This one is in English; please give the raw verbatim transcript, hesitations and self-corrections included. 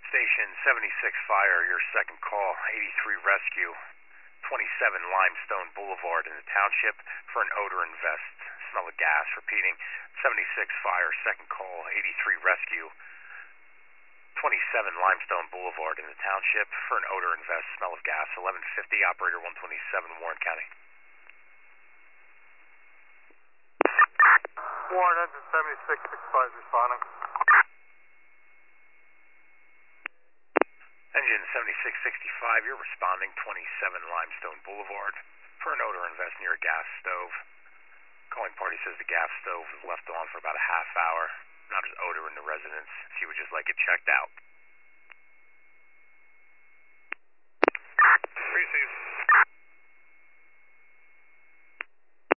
Station seventy-six Fire, your second call, eighty-three Rescue, twenty-seven Limestone Boulevard in the township for an odor invest. Smell of gas. Repeating, seventy-six Fire, second call, eighty-three Rescue, twenty-seven Limestone Boulevard in the township for an odor invest. Smell of gas. eleven fifty, operator one twenty-seven, Warren County. Warren, engine seventy-six sixty-five responding. Engine seventy-six sixty-five, you're responding, twenty-seven Limestone Boulevard for an odor invest near a gas stove. Calling party says the gas stove was left on for about a half hour. Now there's odor in the residence. She would just like it checked out.